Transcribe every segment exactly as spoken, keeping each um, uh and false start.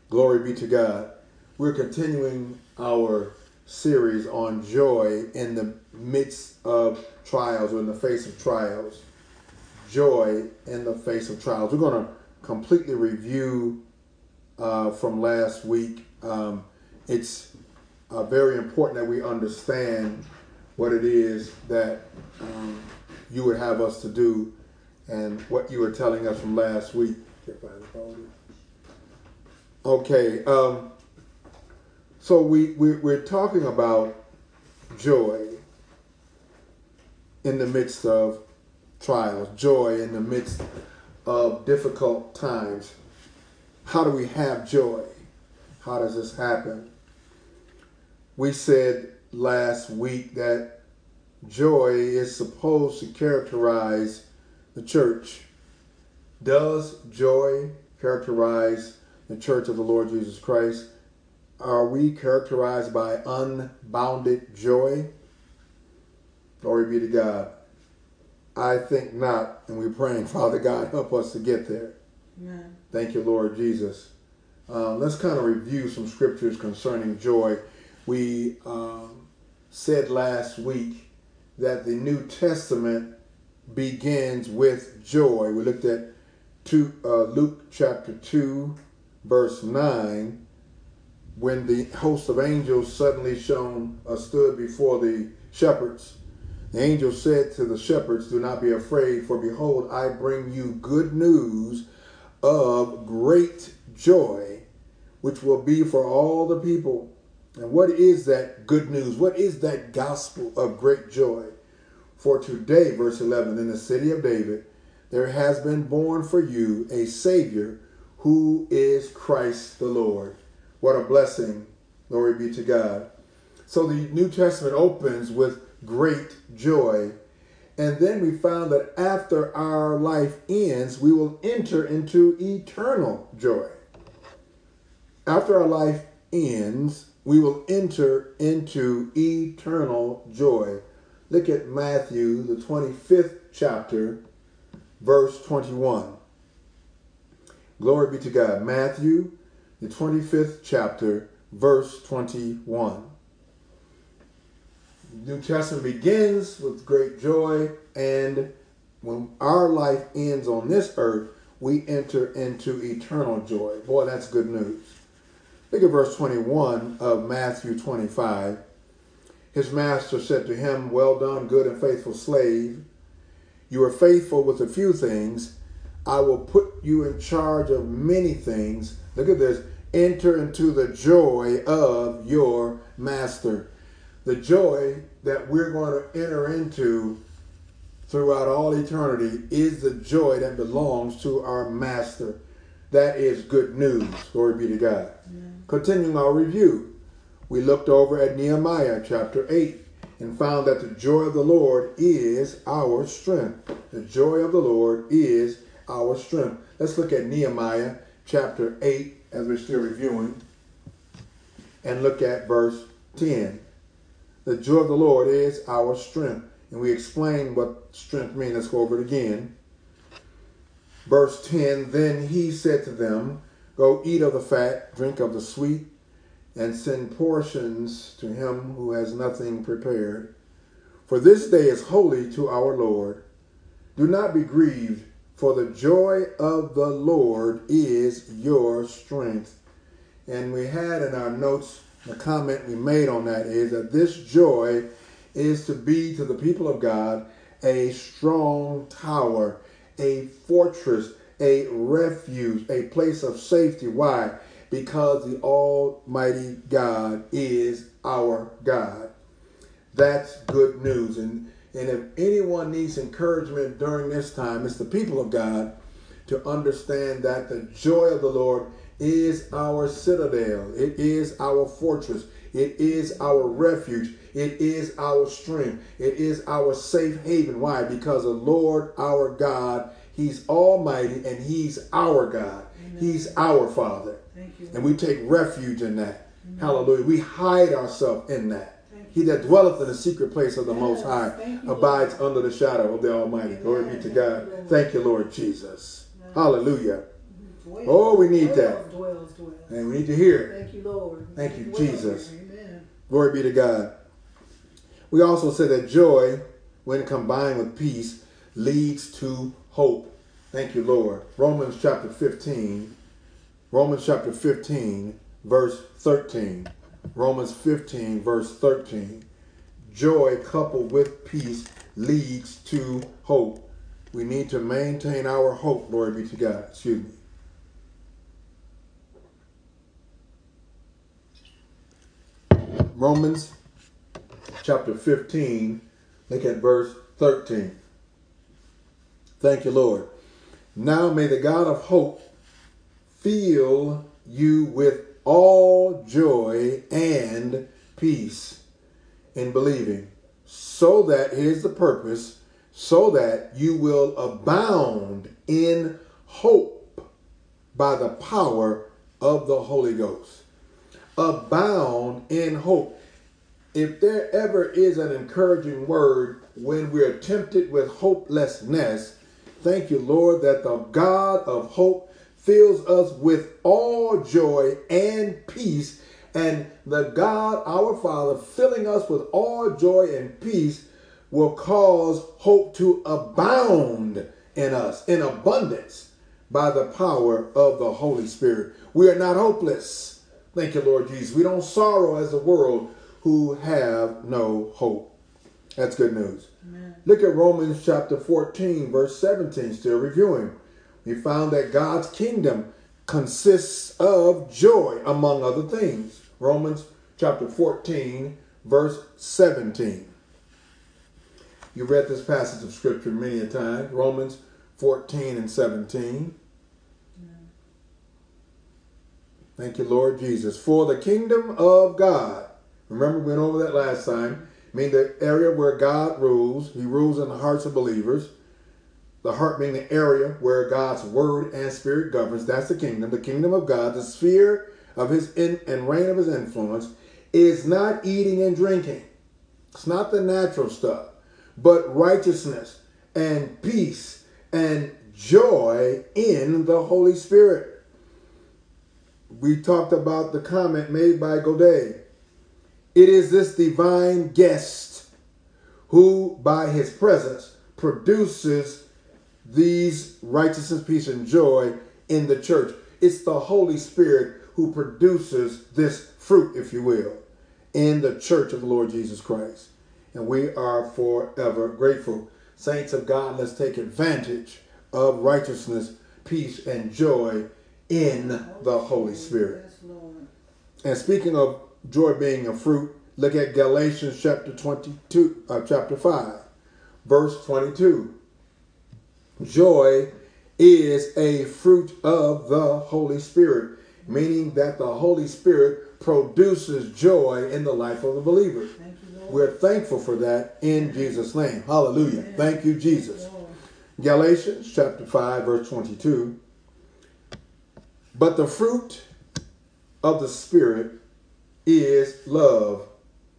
Glory be to God. We're continuing our series on joy in the midst of trials, or in the face of trials. Joy in the face of trials. We're going to completely review uh, from last week. Um, it's uh, very important that we understand what it is that um, you would have us to do and what you were telling us from last week. Okay, um, so we, we, we're talking about joy in the midst of trials, joy in the midst of difficult times. How do we have joy? How does this happen? We said last week that joy is supposed to characterize the church. Does joy characterize the church of the Lord Jesus Christ? Are we characterized by unbounded joy? Glory be to God. I think not, and we're praying, Father God, help us to get there. Amen. Thank you, Lord Jesus. Uh, let's kind of review some scriptures concerning joy. We um, said last week that the New Testament begins with joy. We looked at two, uh, Luke chapter two, verse nine, when the host of angels suddenly shone, uh, stood before the shepherds. The angel said to the shepherds, "Do not be afraid, for behold, I bring you good news of great joy, which will be for all the people." And what is that good news? What is that gospel of great joy? For today, verse eleven, in the city of David, there has been born for you a Savior, who is Christ the Lord. What a blessing. Glory be to God. So the New Testament opens with great joy. And then we found that after our life ends, we will enter into eternal joy. After our life ends, we will enter into eternal joy. Look at Matthew, the twenty-fifth chapter, verse twenty-one. Glory be to God. Matthew, the twenty-fifth chapter, verse twenty-one. The New Testament begins with great joy, and when our life ends on this earth, we enter into eternal joy. Boy, that's good news. Look at verse twenty-one of Matthew twenty-five. His master said to him, "Well done, good and faithful slave. You are faithful with a few things. I will put you in charge of many things." Look at this. Enter into the joy of your master. The joy that we're going to enter into throughout all eternity is the joy that belongs to our master. That is good news. Glory be to God. Yeah. Continuing our review, we looked over at Nehemiah chapter eight and found that the joy of the Lord is our strength. The joy of the Lord is our strength. Let's look at Nehemiah chapter eight as we're still reviewing, and look at verse ten. The joy of the Lord is our strength. And we explain what strength means. Let's go over it again. Verse ten, then he said to them, "Go eat of the fat, drink of the sweet, and send portions to him who has nothing prepared. For this day is holy to our Lord. Do not be grieved, for the joy of the Lord is your strength." And we had in our notes, the comment we made on that is that this joy is to be to the people of God a strong tower, a fortress, a refuge, a place of safety. Why? Because the Almighty God is our God. That's good news. And, and if anyone needs encouragement during this time, it's the people of God to understand that the joy of the Lord is our citadel. It is our fortress. It is our refuge. It is our strength. It is our safe haven. Why? Because the Lord, our God, He's almighty and He's our God. Amen. He's our Father. Thank you. And we take refuge in that. Amen. Hallelujah. We hide ourselves in that. He that dwelleth in the secret place of the yes. Most High you, abides Lord. Under the shadow of the Almighty. Amen. Glory be to God. Thank you, Lord Jesus. Amen. Hallelujah. dwells. Oh, we need dwells, that. Dwells, dwells. And we need to hear it. Thank you, Lord. Thank He you, dwells Jesus. there. Amen. Glory be to God. We also said that joy, when combined with peace, leads to hope. Thank you, Lord. Romans chapter fifteen. Romans chapter fifteen, verse thirteen. Romans fifteen, verse thirteen. Joy coupled with peace leads to hope. We need to maintain our hope, glory be to God. Excuse me. Romans chapter fifteen, look at verse thirteen. Thank you, Lord. Now may the God of hope fill you with all joy and peace in believing, so that, here's the purpose, so that you will abound in hope by the power of the Holy Ghost. Abound in hope. If there ever is an encouraging word when we're tempted with hopelessness, thank you, Lord, that the God of hope fills us with all joy and peace. And the God, our Father, filling us with all joy and peace will cause hope to abound in us in abundance by the power of the Holy Spirit. We are not hopeless. Thank you, Lord Jesus. We don't sorrow as the world who have no hope. That's good news. Amen. Look at Romans chapter fourteen, verse seventeen, still reviewing. We found that God's kingdom consists of joy, among other things. Romans chapter fourteen, verse seventeen. You read this passage of scripture many a time. Romans fourteen and seventeen. Amen. Thank you, Lord Jesus. For the kingdom of God, remember we went over that last time, I mean the area where God rules. He rules in the hearts of believers. The heart being the area where God's word and spirit governs. That's the kingdom. The kingdom of God, the sphere of his in and reign of his influence, is not eating and drinking. It's not the natural stuff, but righteousness and peace and joy in the Holy Spirit. We talked about the comment made by Godet. It is this divine guest who, by his presence, produces these righteousness, peace, and joy in the church. It's the Holy Spirit who produces this fruit, if you will, in the church of the Lord Jesus Christ. And we are forever grateful. Saints of God, let's take advantage of righteousness, peace, and joy in the Holy Spirit. Yes, Lord. And speaking of joy being a fruit, look at Galatians chapter twenty-two, uh, chapter five, verse twenty-two. Joy is a fruit of the Holy Spirit, meaning that the Holy Spirit produces joy in the life of the believer. Thank you, Lord. We're thankful for that in Jesus' name. Hallelujah. Amen. Thank you, Jesus. Thank you, Lord. Galatians chapter five, verse twenty-two. But the fruit of the Spirit is love,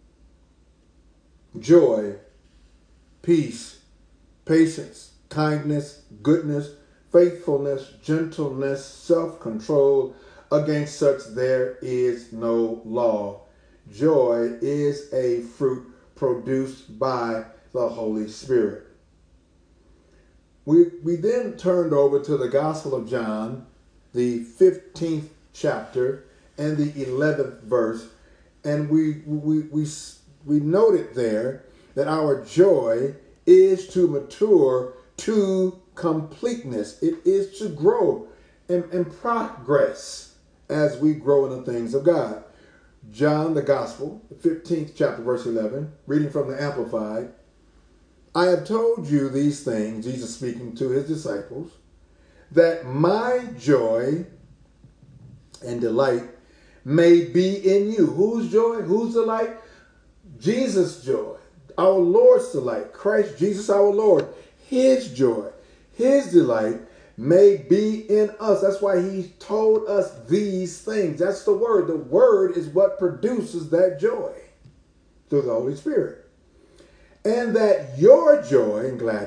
joy, peace, patience, kindness, goodness, faithfulness, gentleness, self-control. Against such there is no law. Joy is a fruit produced by the Holy Spirit. We, we then turned over to the Gospel of John, the fifteenth chapter and the eleventh verse, and we, we, we, we noted there that our joy is to mature to completeness. It is to grow and, and progress as we grow in the things of God. John, the Gospel, the fifteenth chapter, verse eleven, reading from the Amplified. I have told you these things, Jesus speaking to his disciples, that my joy and delight may be in you. Whose joy? Whose delight? Jesus' joy. Our Lord's delight. Christ Jesus our Lord. His joy. His delight may be in us. That's why he told us these things. That's the word. The word is what produces that joy through the Holy Spirit. And that your joy and gladness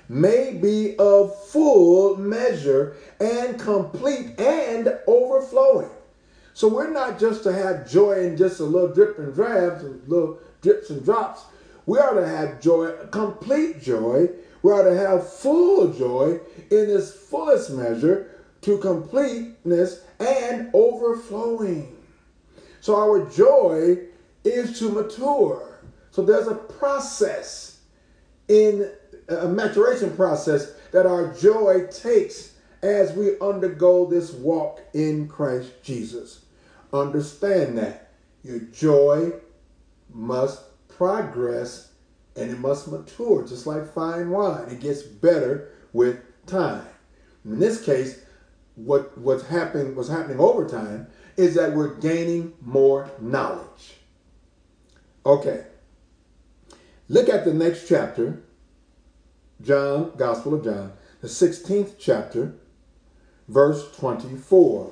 may be of full measure and complete and overflowing. So we're not just to have joy in just a little drip and drabs, and little drips and drops. We are to have joy, complete joy. We are to have full joy in its fullest measure to completeness and overflowing. So our joy is to mature. So there's a process, in a maturation process, that our joy takes as we undergo this walk in Christ Jesus. Understand that your joy must progress and it must mature, just like fine wine. It gets better with time. In this case, what what's happening what's happening over time is that we're gaining more knowledge. Okay. Look at the next chapter, John, Gospel of John, the sixteenth chapter, verse twenty-four.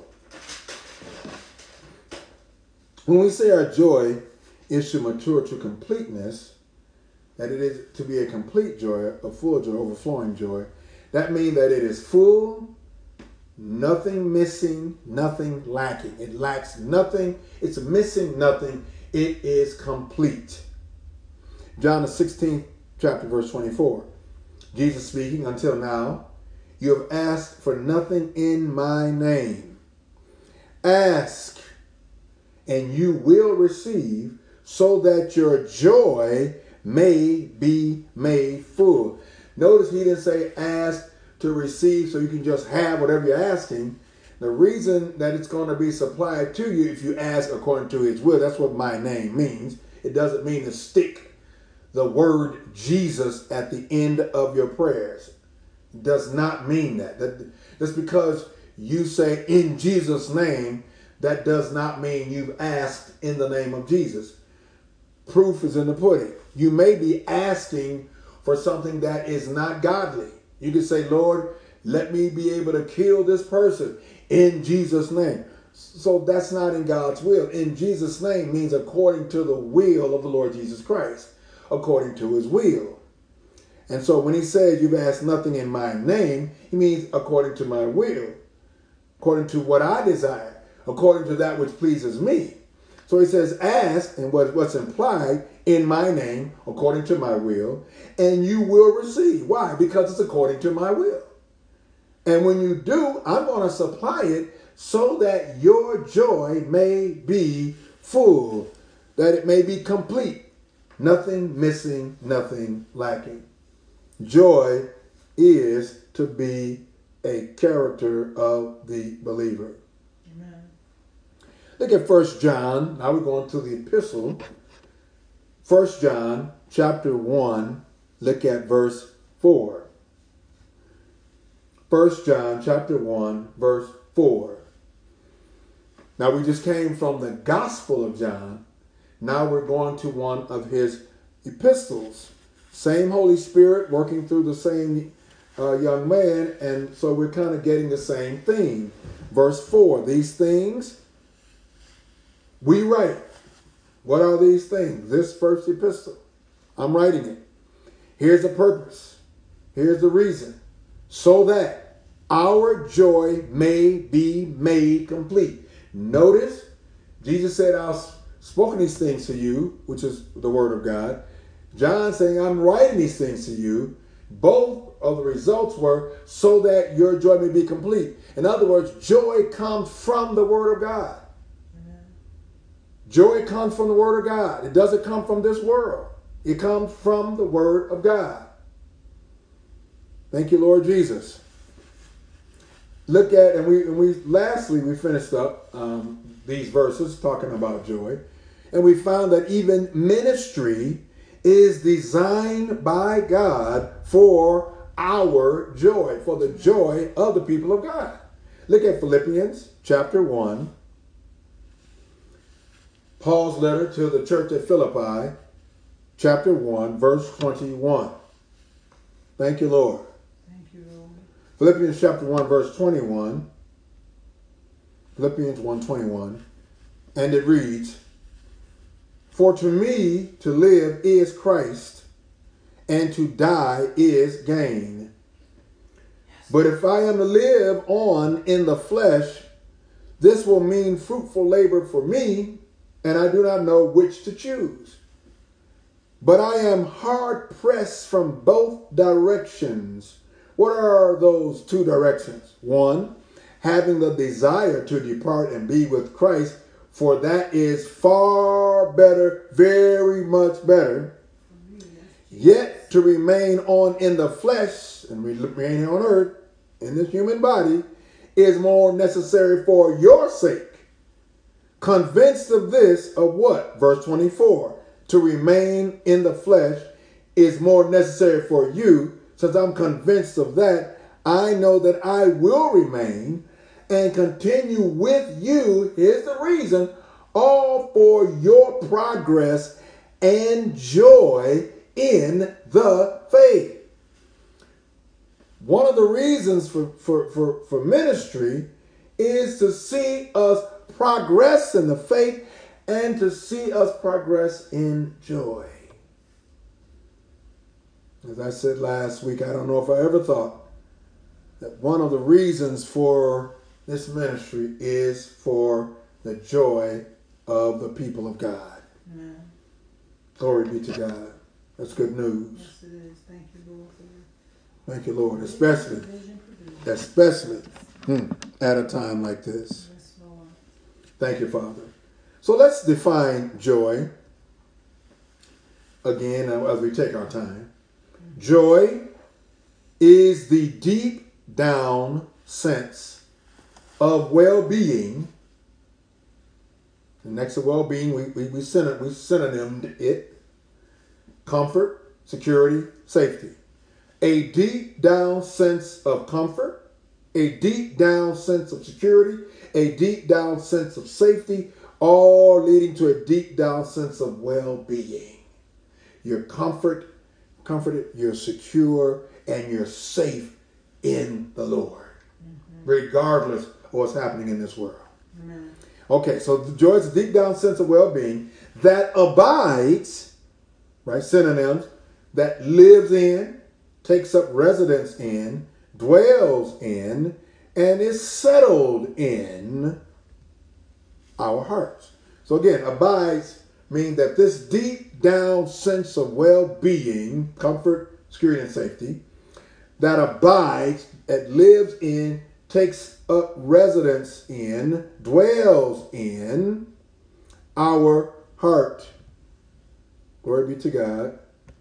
When we say our joy is to mature to completeness, that it is to be a complete joy, a full joy, overflowing joy, that means that it is full, nothing missing, nothing lacking. It lacks nothing. It's missing nothing. It is complete. John the sixteenth chapter, verse twenty-four. Jesus speaking, until now, you have asked for nothing in my name. Ask, and you will receive, so that your joy may be made full. Notice he didn't say ask to receive so you can just have whatever you're asking. The reason that it's going to be supplied to you if you ask according to his will, that's what my name means. It doesn't mean to stick the word Jesus at the end of your prayers. It does not mean that. that. That's because you say in Jesus' name, that does not mean you've asked in the name of Jesus. Proof is in the pudding. You may be asking for something that is not godly. You can say, Lord, let me be able to kill this person in Jesus' name. So that's not in God's will. In Jesus' name means according to the will of the Lord Jesus Christ, according to his will. And so when he says you've asked nothing in my name, he means according to my will, according to what I desire, according to that which pleases me. So he says, ask, and what, what's implied, in my name, according to my will, and you will receive. Why? Because it's according to my will. And when you do, I'm going to supply it so that your joy may be full, that it may be complete, nothing missing, nothing lacking. Joy is to be a character of the believer. Amen. Look at First John. Now we're going to the epistle. First John chapter one. Look at verse four. First John chapter one, verse four. Now we just came from the Gospel of John. Now we're going to one of his epistles. Same Holy Spirit working through the same uh, young man, and so we're kind of getting the same theme. Verse four, these things we write. What are these things? This first epistle. I'm writing it. Here's the purpose. Here's the reason. So that our joy may be made complete. Notice, Jesus said, I've spoken these things to you, which is the word of God. John saying, I'm writing these things to you. Both of the results were so that your joy may be complete. In other words, joy comes from the word of God. Amen. Joy comes from the word of God. It doesn't come from this world. It comes from the word of God. Thank you, Lord Jesus. Look at, and we, and we lastly, we finished up um, these verses talking about joy. And we found that even ministry is designed by God for our joy, for the joy of the people of God. Look at Philippians chapter one. Paul's letter to the church at Philippi, chapter one, verse twenty-one. Thank you, Lord. Thank you, Lord. Philippians chapter one, verse twenty-one. Philippians one twenty-one. And it reads, for to me to live is Christ, and to die is gain. But if I am to live on in the flesh, this will mean fruitful labor for me, and I do not know which to choose. But I am hard pressed from both directions. What are those two directions? One, having the desire to depart and be with Christ, for that is far better, very much better. Yet to remain on in the flesh and remain on earth in this human body is more necessary for your sake. Convinced of this, of what? Verse twenty-four. To remain in the flesh is more necessary for you. Since I'm convinced of that, I know that I will remain and continue with you. Here's the reason. All for your progress and joy in the faith. One of the reasons for, for, for, for ministry is to see us progress in the faith and to see us progress in joy. As I said last week, I don't know if I ever thought that one of the reasons for this ministry is for the joy of the people of God. Amen. Glory be to God. That's good news. Yes, it is. Thank you, Lord, for your Thank you, Lord, especially, especially hmm, at a time like this. Yes, Lord. Thank you, Father. So let's define joy again as we take our time. Joy is the deep down sense of well-being. The next to well-being, we, we, we, synon- we synonymed it. Comfort, security, safety. A deep down sense of comfort, a deep down sense of security, a deep down sense of safety, all leading to a deep down sense of well-being. You're comfort, comforted, you're secure, and you're safe in the Lord, mm-hmm. regardless of what's happening in this world. Mm-hmm. Okay, so joy is a deep down sense of well-being that abides, right, synonyms, that lives in, takes up residence in, dwells in, and is settled in our hearts. So again, abides means that this deep down sense of well-being, comfort, security, and safety, that abides, that lives in, takes up residence in, dwells in our heart. Glory be to God.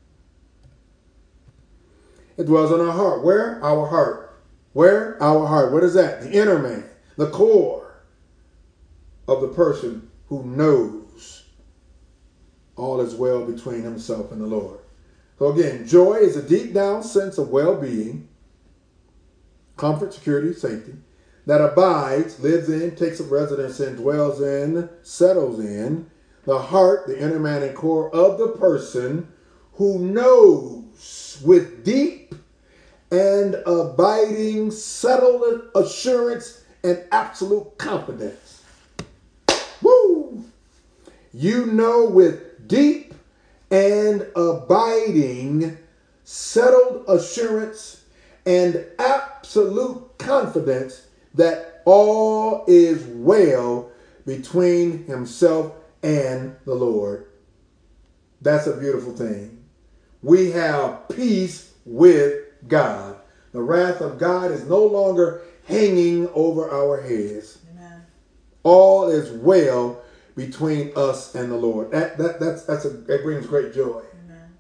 It dwells in our heart. Where? Our heart. Where? Our heart. What is that? The inner man, the core of the person who knows all is well between himself and the Lord. So again, joy is a deep down sense of well-being, comfort, security, safety, that abides, lives in, takes up residence in, dwells in, settles in the heart, the inner man and core of the person who knows with deep and abiding, settled assurance and absolute confidence. Woo! You know with deep and abiding, settled assurance and absolute confidence that all is well between himself and the Lord. That's a beautiful thing. We have peace with God. The wrath of God is no longer hanging over our heads. Amen. All is well between us and the Lord. That that that's that's a that brings great joy. Amen.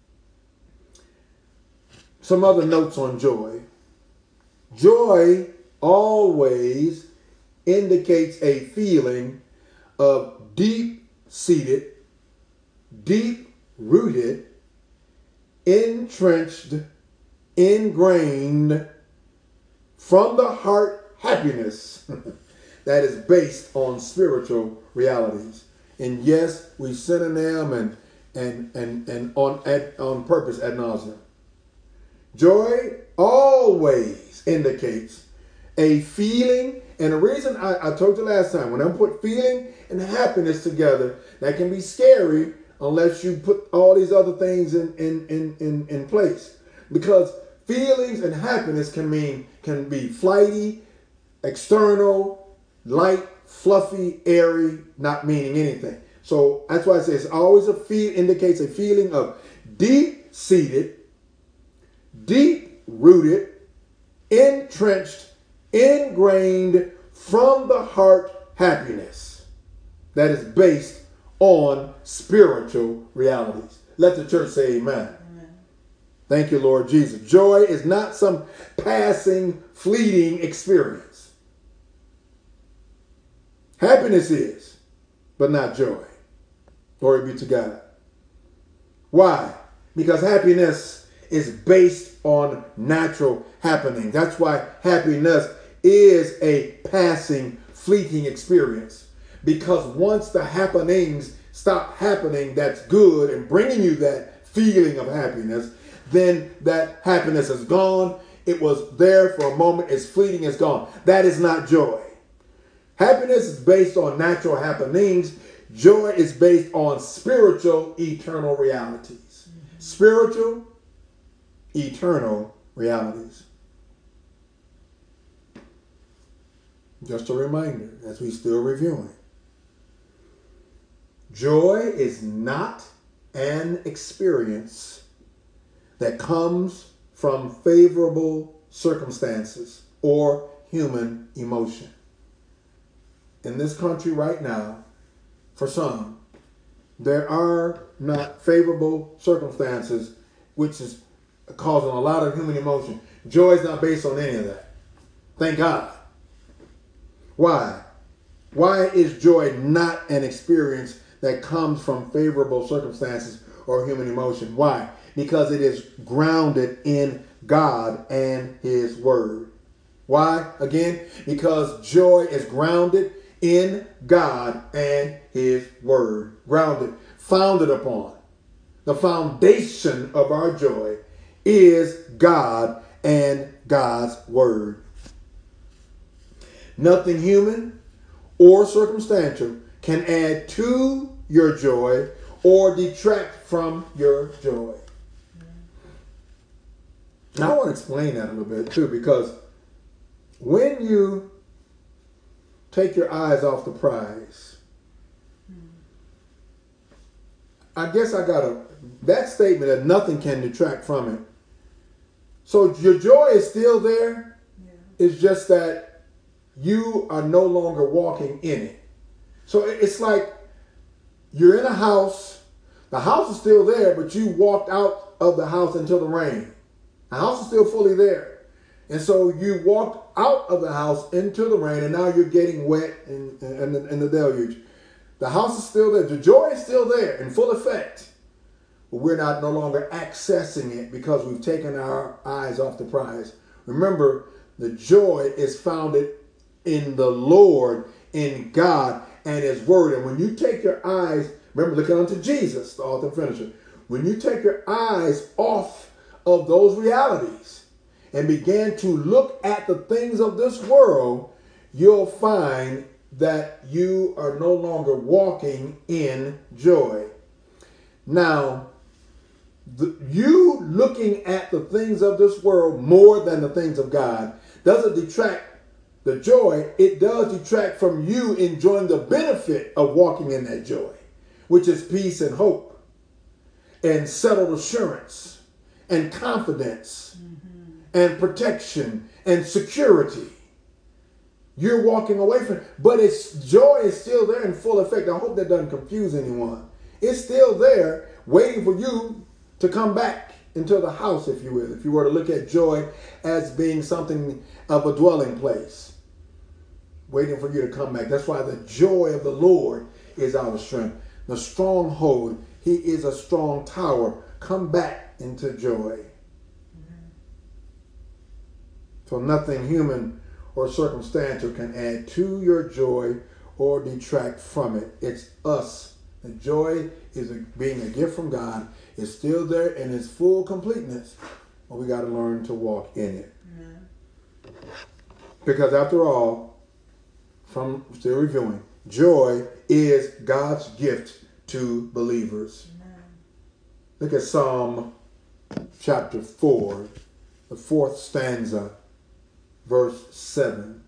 Some other notes on joy. Joy always indicates a feeling of deep-seated, deep-rooted, entrenched, ingrained, from the heart happiness that is based on spiritual realities. And yes, we synonym and and and and on ad, on purpose ad nauseum. Joy always indicates a feeling, and the reason I, I told you last time, when I put feeling and happiness together, that can be scary unless you put all these other things in, in, in, in, in place. Because feelings and happiness can mean, can be flighty, external, light, fluffy, airy, not meaning anything. So that's why I say it's always a feel, indicates a feeling of deep-seated, deep-rooted, entrenched, ingrained from the heart happiness that is based on spiritual realities. Let the church say amen. Amen. Thank you, Lord Jesus. Joy is not some passing, fleeting experience. Happiness is, but not joy. Glory be to God. Why? Because happiness is based on natural happening. That's why happiness is a passing, fleeting experience. Because once the happenings stop happening that's good and bringing you that feeling of happiness, then that happiness is gone. It was there for a moment. It's fleeting. It's gone. That is not joy. Happiness is based on natural happenings. Joy is based on spiritual, eternal realities. Mm-hmm. Spiritual, eternal realities. Just a reminder, as we still reviewing. Joy is not an experience that comes from favorable circumstances or human emotion. In this country right now, for some, there are not favorable circumstances, which is causing a lot of human emotion. Joy is not based on any of that. Thank God. Why? Why is joy not an experience that comes from favorable circumstances or human emotion? Why? Because it is grounded in God and His Word. Why? Again, because joy is grounded in God and His Word. Grounded, founded upon. The foundation of our joy is God and God's Word. Nothing human or circumstantial can add to your joy or detract from your joy. Now I want to explain that a little bit too, because when you take your eyes off the prize, I guess I got a that statement that nothing can detract from it. So your joy is still there. Yeah. It's just that you are no longer walking in it. So it's like you're in a house. The house is still there, but you walked out of the house into the rain. The house is still fully there. And so you walked out of the house into the rain, and now you're getting wet in, in, in the deluge. The house is still there. The joy is still there in full effect. But we're not no longer accessing it because we've taken our eyes off the prize. Remember, the joy is founded in the Lord, in God and His Word. And when you take your eyes, remember, looking unto Jesus, the author and finisher. When you take your eyes off of those realities and begin to look at the things of this world, you'll find that you are no longer walking in joy. Now, the, you looking at the things of this world more than the things of God doesn't detract the joy. It does detract from you enjoying the benefit of walking in that joy, which is peace and hope and settled assurance and confidence mm-hmm. and protection and security. You're walking away from it, but its joy is still there in full effect. I hope that doesn't confuse anyone. It's still there waiting for you to come back into the house, if you will, if you were to look at joy as being something of a dwelling place, waiting for you to come back. That's why the joy of the Lord is our strength. The stronghold, He is a strong tower. Come back into joy. Mm-hmm. So nothing human or circumstantial can add to your joy or detract from it. It's us. The joy is a, being a gift from God. It's still there in its full completeness, but we got to learn to walk in it. Mm-hmm. Because after all, from still reviewing, joy is God's gift to believers. Amen. Look at Psalm chapter four, the fourth stanza, verse seven.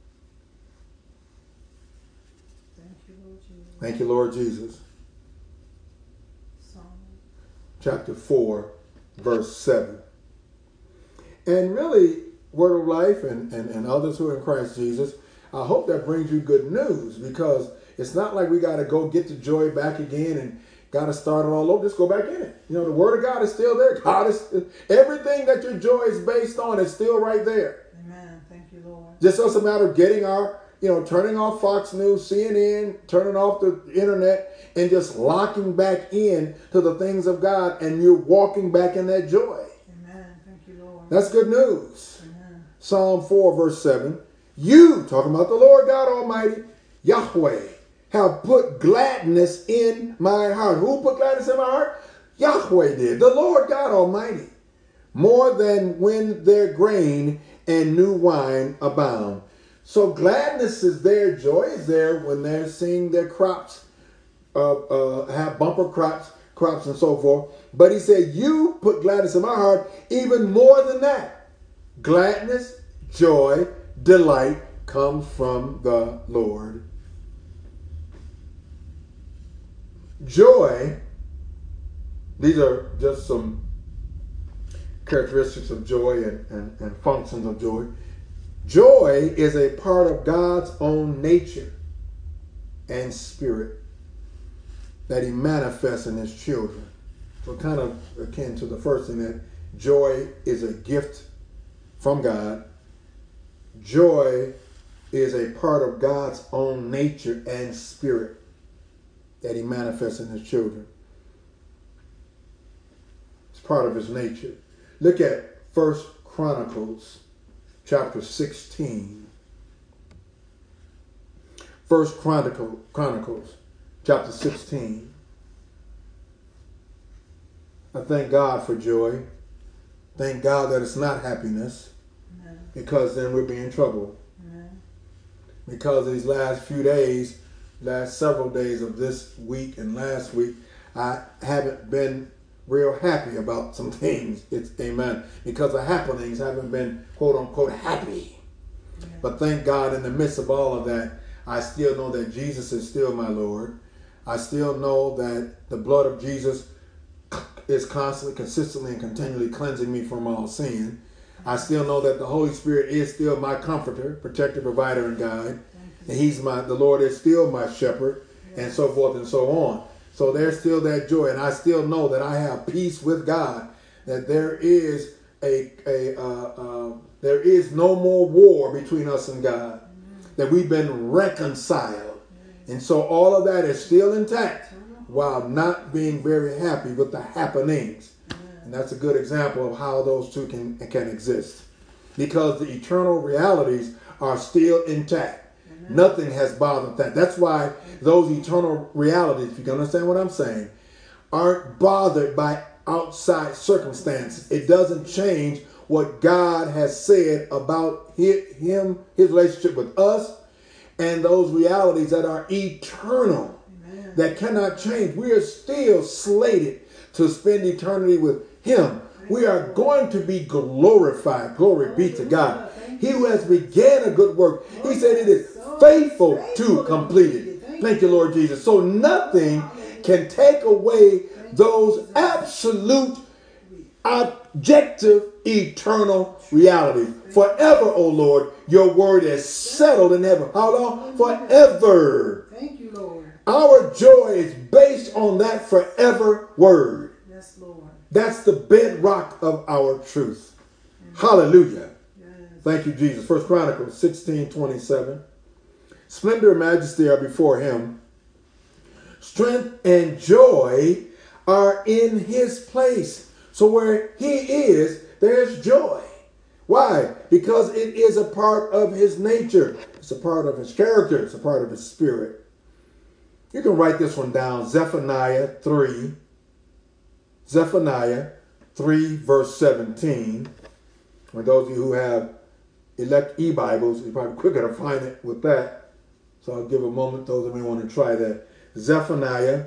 Thank you, Lord Jesus. Thank you, Lord Jesus. Psalm. Chapter four, verse seven. And really, Word of Life and, and, and others who are in Christ Jesus, I hope that brings you good news, because it's not like we got to go get the joy back again and got to start it all over. Just go back in it. You know, the Word of God is still there. God is, everything that your joy is based on is still right there. Amen. Thank you, Lord. Just so it's a matter of getting our, you know, turning off Fox News, C N N, turning off the internet, and just locking back in to the things of God, and you're walking back in that joy. Amen. Thank you, Lord. That's good news. Amen. Psalm four, verse seven. You, talking about the Lord God Almighty, Yahweh, have put gladness in my heart. Who put gladness in my heart? Yahweh did, the Lord God Almighty, more than when their grain and new wine abound. So gladness is there, joy is there when they're seeing their crops uh, uh, have bumper crops, crops and so forth. But he said, you put gladness in my heart, even more than that. Gladness, joy, delight comes from the Lord. Joy, these are just some characteristics of joy and, and, and functions of joy. Joy is a part of God's own nature and spirit that he manifests in his children. So kind of akin to the first thing, that joy is a gift from God. Joy is a part of God's own nature and spirit that he manifests in his children. It's part of his nature. Look at First Chronicles chapter sixteen. First Chronicle, Chronicles chapter sixteen. I thank God for joy. Thank God that it's not happiness. Amen. Because then we'll be in trouble. Amen. Because these last few days, last several days of this week and last week, I haven't been real happy about some things. It's amen. Because the happenings haven't been quote unquote happy. Yeah. But thank God in the midst of all of that, I still know that Jesus is still my Lord. I still know that the blood of Jesus is constantly, consistently, and continually cleansing me from all sin. I still know that the Holy Spirit is still my comforter, protector, provider, and guide. And he's my, the Lord is still my shepherd, and so forth and so on. So there's still that joy, and I still know that I have peace with God. That there is a a uh, uh, there is no more war between us and God. That we've been reconciled, and so all of that is still intact, while not being very happy with the happenings. And that's a good example of how those two can can exist, because the eternal realities are still intact. Nothing has bothered that. That's why those eternal realities, if you can understand what I'm saying, aren't bothered by outside circumstances. It doesn't change what God has said about him, his relationship with us, and those realities that are eternal, Amen. That cannot change. We are still slated to spend eternity with him. We are going to be glorified. Glory be to God. He who has began a good work, he said it is faithful to complete it. Thank you, Lord Jesus. So nothing can take away those absolute, objective, eternal realities. Forever, O Lord, your word is settled in heaven. How long? Forever. Thank you, Lord. Our joy is based on that forever word. Yes, Lord. That's the bedrock of our truth. Amen. Hallelujah. Yes. Thank you, Jesus. First Chronicles sixteen twenty-seven. Splendor and majesty are before him. Strength and joy are in his place. So where he is, there's joy. Why? Because it is a part of his nature. It's a part of his character. It's a part of his spirit. You can write this one down. Zephaniah three. Zephaniah three, verse seventeen. For those of you who have elect e-Bibles, you're probably quicker to find it with that. So I'll give a moment those that may want to try that. Zephaniah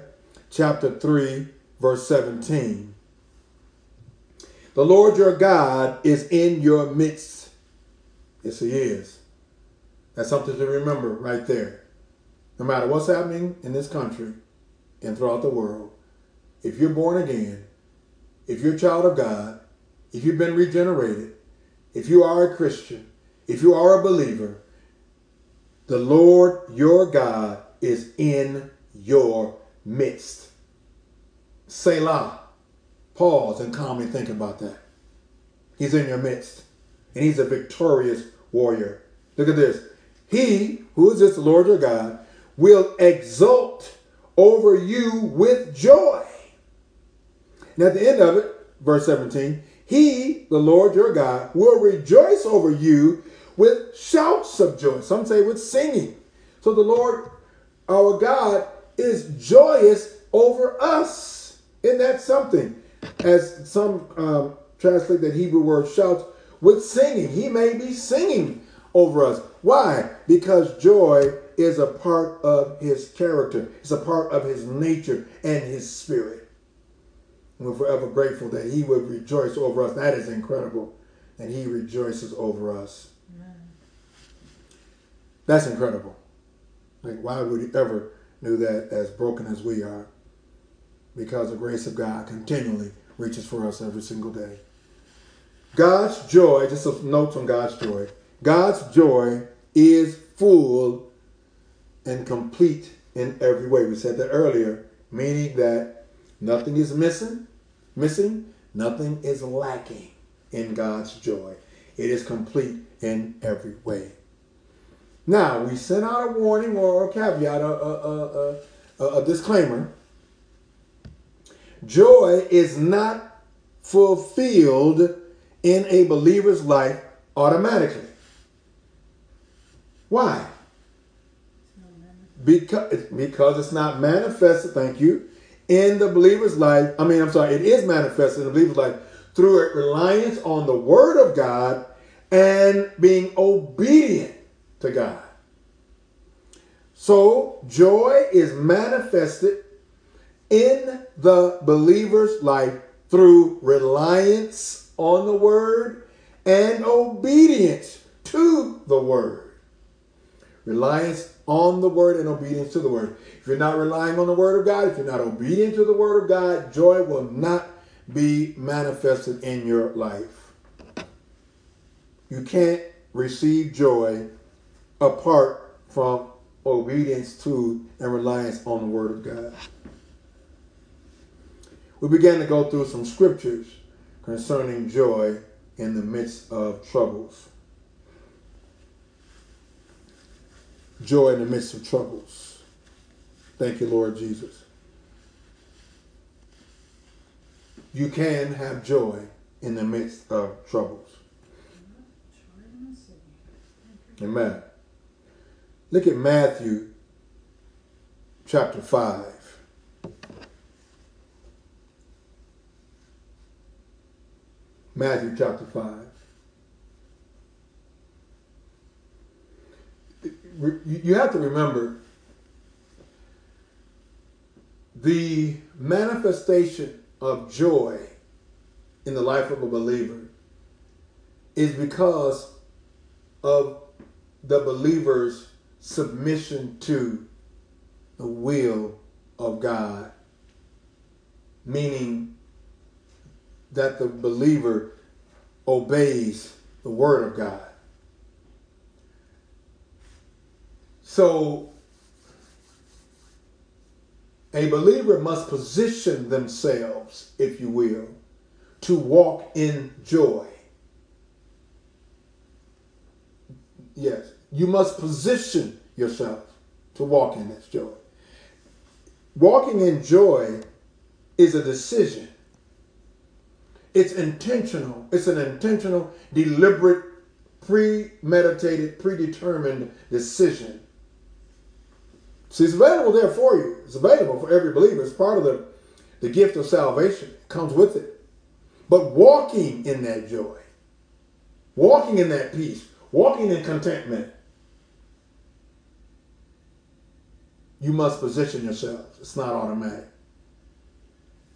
chapter three, verse seventeen. The Lord your God is in your midst. Yes, he is. That's something to remember right there. No matter what's happening in this country and throughout the world, if you're born again, if you're a child of God, if you've been regenerated, if you are a Christian, if you are a believer, the Lord your God is in your midst. Selah. Pause and calmly think about that. He's in your midst. And he's a victorious warrior. Look at this. He, who is this, the Lord your God, will exult over you with joy. And at the end of it, verse seventeen, he, the Lord your God, will rejoice over you with shouts of joy. Some say with singing. So the Lord, our God, is joyous over us. Isn't that something? As some um, translate that Hebrew word shouts, with singing. He may be singing over us. Why? Because joy is a part of his character. It's a part of his nature and his spirit. And we're forever grateful that he would rejoice over us. That is incredible. And he rejoices over us. Amen. That's incredible. Like, why would he ever do that as broken as we are? Because the grace of God continually reaches for us every single day. God's joy, just some notes on God's joy. God's joy is full and complete in every way. We said that earlier, meaning that nothing is missing, missing, nothing is lacking in God's joy. It is complete in every way. Now, we sent out a warning or a caveat, a, a, a, a, a disclaimer. Joy is not fulfilled in a believer's life automatically. Why? Because, because it's not manifested, thank you, in the believer's life. I mean, I'm sorry, it is manifested in the believer's life through a reliance on the word of God and being obedient to God. So, joy is manifested in the believer's life through reliance on the word and obedience to the word. Reliance on the word and obedience to the word. If you're not relying on the word of God, if you're not obedient to the word of God, joy will not be manifested in your life. You can't receive joy apart from obedience to and reliance on the word of God. We began to go through some scriptures concerning joy in the midst of troubles. Joy in the midst of troubles. Thank you, Lord Jesus. You can have joy in the midst of troubles. Amen. Look at Matthew chapter five. Matthew chapter five. You have to remember the manifestation of joy in the life of a believer is because of the believer's submission to the will of God, meaning that the believer obeys the word of God. So, a believer must position themselves, if you will, to walk in joy. Yes, you must position yourself to walk in this joy. Walking in joy is a decision. It's intentional. It's an intentional, deliberate, premeditated, predetermined decision. See, it's available there for you. It's available for every believer. It's part of the, the gift of salvation. It comes with it. But walking in that joy, walking in that peace, walking in contentment, you must position yourself. It's not automatic.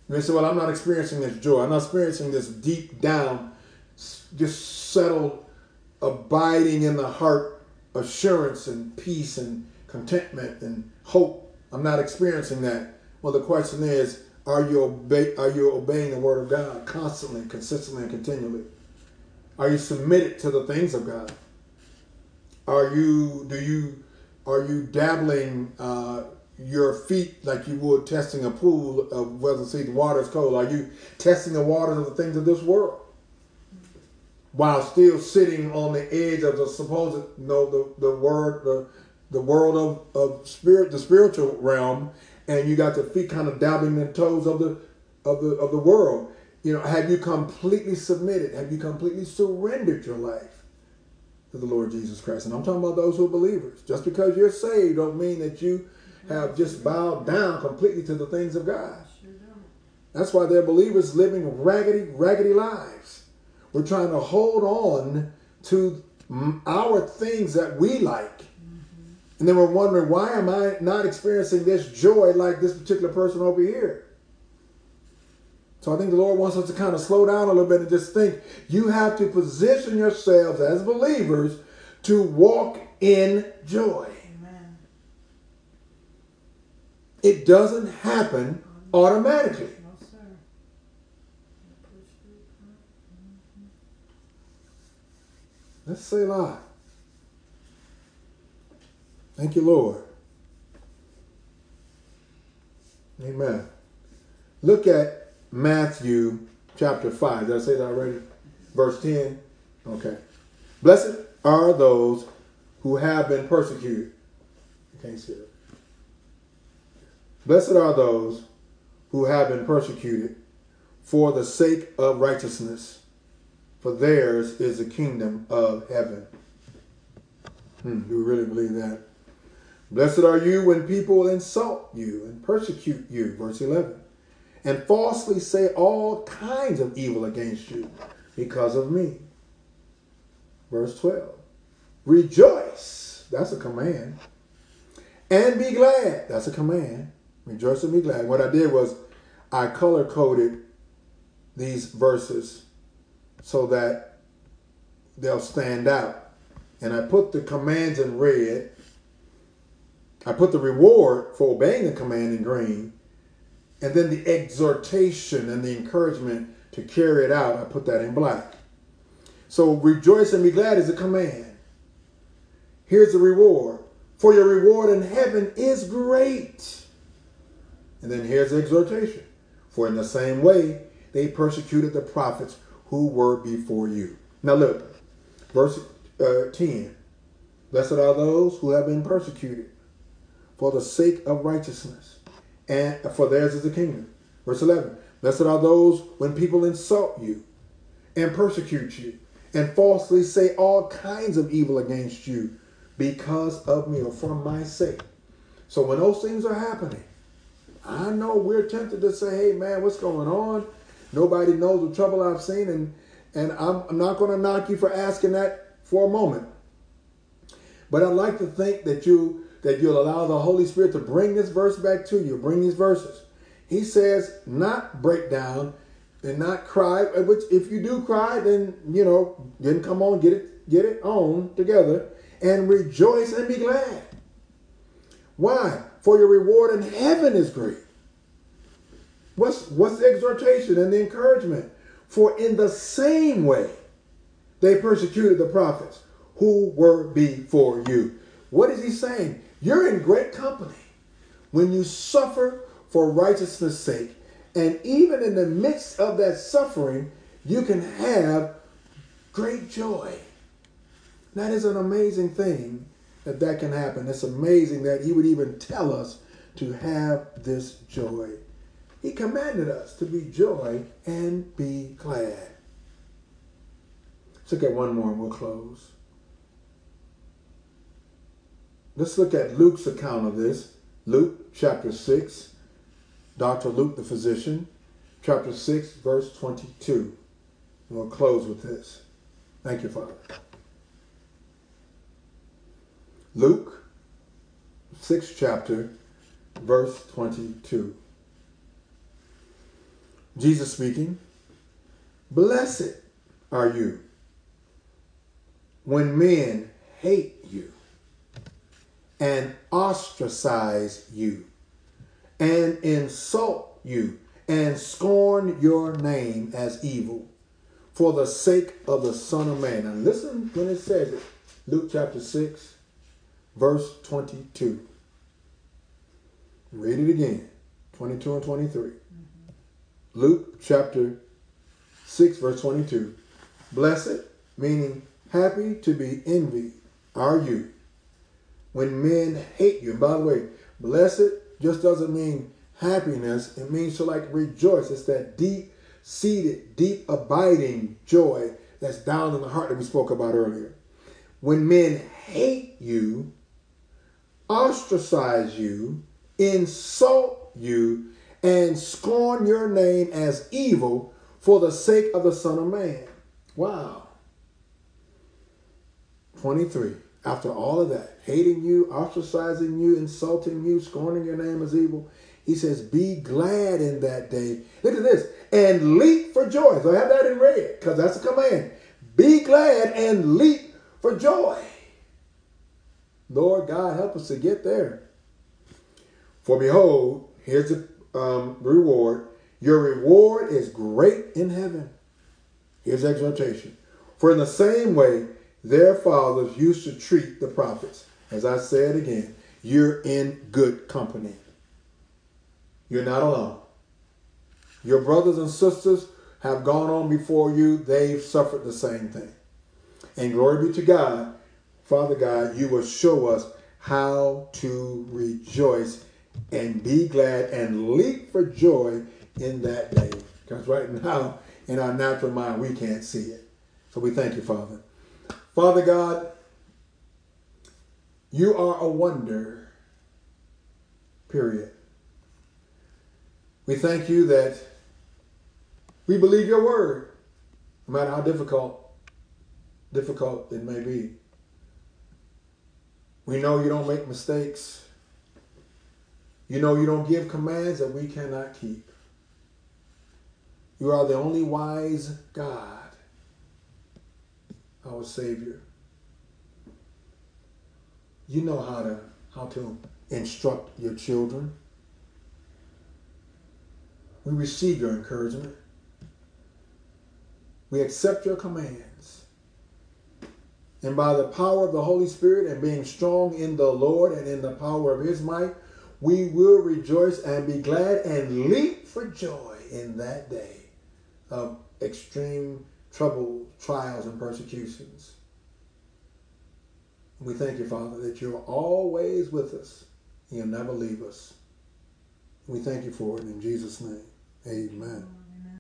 You may say, well, I'm not experiencing this joy. I'm not experiencing this deep down, just settled, abiding in the heart assurance and peace and contentment and hope. I'm not experiencing that. Well, the question is, are you, obey, are you obeying the word of God constantly, consistently, and continually? Are you submitted to the things of God? Are you, do you, are you dabbling uh, your feet like you would testing a pool of whether see the water is cold? Are you testing the waters of the things of this world while still sitting on the edge of the supposed, you know, the, the word, the, the world of, of spirit, the spiritual realm, and you got your feet kind of dabbling in the toes of the, of the, of the world? You know, have you completely submitted? Have you completely surrendered your life to the Lord Jesus Christ? And I'm talking about those who are believers. Just because you're saved don't mean that you have just bowed down completely to the things of God. That's why they're believers living raggedy, raggedy lives. We're trying to hold on to our things that we like. Mm-hmm. And then we're wondering, why am I not experiencing this joy like this particular person over here? So I think the Lord wants us to kind of slow down a little bit and just think. You have to position yourselves as believers to walk in joy. Amen. It doesn't happen automatically. No, sir. Let's say a lot. Thank you, Lord. Amen. Look at Matthew chapter five. Did I say that already? Verse ten. Okay. Blessed are those who have been persecuted. You can't see it. Blessed are those who have been persecuted for the sake of righteousness, for theirs is the kingdom of heaven. Hmm, do we really believe that? Blessed are you when people insult you and persecute you. Verse eleven. And falsely say all kinds of evil against you because of me. Verse twelve. Rejoice. That's a command. And be glad. That's a command. Rejoice and be glad. What I did was I color-coded these verses so that they'll stand out. And I put the commands in red. I put the reward for obeying the command in green. And then the exhortation and the encouragement to carry it out, I put that in black. So rejoice and be glad is a command. Here's the reward. For your reward in heaven is great. And then here's the exhortation. For in the same way, they persecuted the prophets who were before you. Now look, verse uh, ten. Blessed are those who have been persecuted for the sake of righteousness, and for theirs is the kingdom. Verse eleven. Blessed are those when people insult you and persecute you and falsely say all kinds of evil against you because of me or for my sake. So when those things are happening, I know we're tempted to say, hey man, what's going on? Nobody knows the trouble I've seen, and, and I'm, I'm not going to knock you for asking that for a moment. But I'd like to think that you that you'll allow the Holy Spirit to bring this verse back to you, bring these verses. He says, not break down and not cry. Which, if you do cry, then, you know, then come on, get it, get it on together and rejoice and be glad. Why? For your reward in heaven is great. What's, what's the exhortation and the encouragement? For in the same way they persecuted the prophets who were before you. What is he saying? You're in great company when you suffer for righteousness' sake. And even in the midst of that suffering, you can have great joy. That is an amazing thing that that can happen. It's amazing that he would even tell us to have this joy. He commanded us to be joy and be glad. Let's look at one more and we'll close. Let's look at Luke's account of this. Luke chapter six. Doctor Luke, the physician. Chapter six, verse twenty-two. And we'll close with this. Thank you, Father. Luke, sixth chapter, verse twenty-two. Jesus speaking, blessed are you when men hate you and ostracize you and insult you and scorn your name as evil for the sake of the Son of Man. And listen when it says it. Luke chapter six, verse twenty-two. Read it again. twenty-two and twenty-three. Mm-hmm. Luke chapter six, verse twenty-two. Blessed, meaning happy to be envied, are you when men hate you. And by the way, blessed just doesn't mean happiness. It means to like rejoice. It's that deep-seated, deep abiding joy that's down in the heart that we spoke about earlier. When men hate you, ostracize you, insult you, and scorn your name as evil for the sake of the Son of Man. Wow. twenty-three. After all of that, hating you, ostracizing you, insulting you, scorning your name as evil, he says, be glad in that day. Look at this. And leap for joy. So I have that in red because that's a command. Be glad and leap for joy. Lord God, help us to get there. For behold, here's the um, reward. Your reward is great in heaven. Here's the exhortation. For in the same way, their fathers used to treat the prophets. As I said again, you're in good company. You're not alone. Your brothers and sisters have gone on before you. They've suffered the same thing. And glory be to God, Father God, you will show us how to rejoice and be glad and leap for joy in that day. Because right now, in our natural mind, we can't see it. So we thank you, Father. Father God, you are a wonder, period. We thank you that we believe your word, no matter how difficult, difficult it may be. We know you don't make mistakes. You know you don't give commands that we cannot keep. You are the only wise God, our Savior. You know how to how to instruct your children. We receive your encouragement. We accept your commands. And by the power of the Holy Spirit and being strong in the Lord and in the power of his might, we will rejoice and be glad and leap for joy in that day of extreme trouble, trials, and persecutions. We thank you, Father, that you're always with us. You'll never leave us. We thank you for it in Jesus' name. Amen.